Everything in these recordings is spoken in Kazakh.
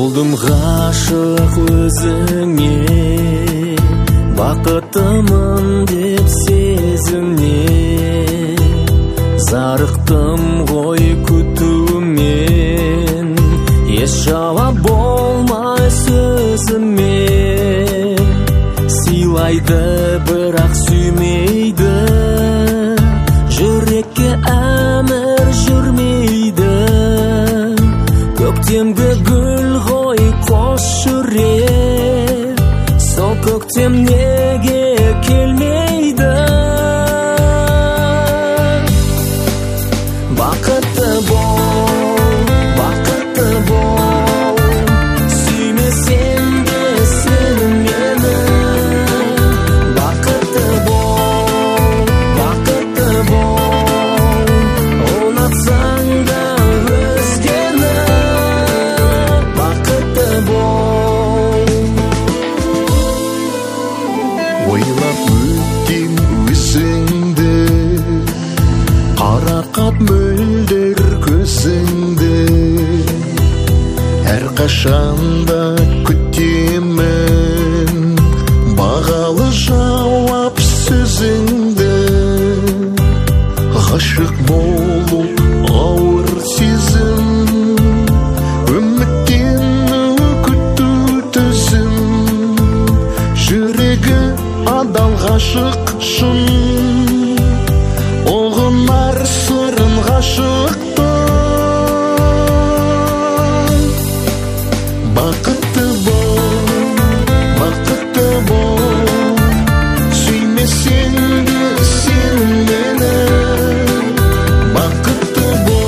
Болдым ғашық өзіңе, бақытымын деп сезімне, зарықтым ғой күтумен, еш жауап болмай сөзіме. Сыйлайды бірақ сүймейді, жүрекке әмір жүрмейді. Көктемгі гүл ғой қош жүрек, сол көктем неге келмейді? Бақытты бол, сүймесем де сен мені. Бақытты бол, ұнатсаң да өзгені. Бақытты бол. Ойлап өткен өзіңді, қарақат мөлдір көзіңді, әрқашанда күтемін бағалы жауап сөзіңді. Ғашық болу ауыр сезім, үміттен күту төзім. Жүрегі адал ғашық шын, ұғынар сырын ғашықтың. Бақытты бол, сүймесең де сен мені. Бақытты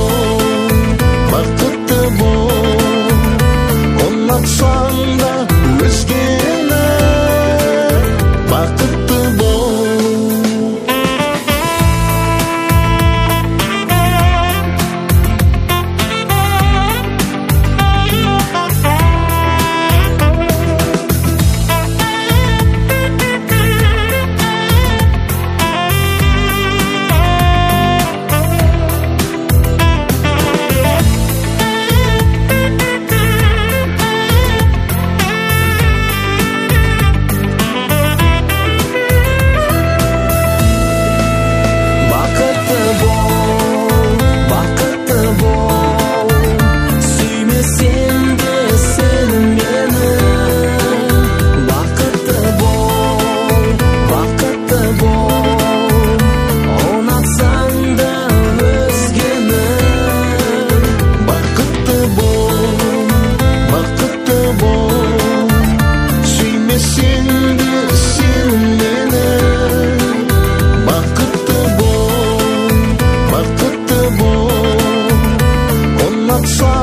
бол, ұнатсаң да өзгені. Бақытты бол. Baqatlı bol, ondan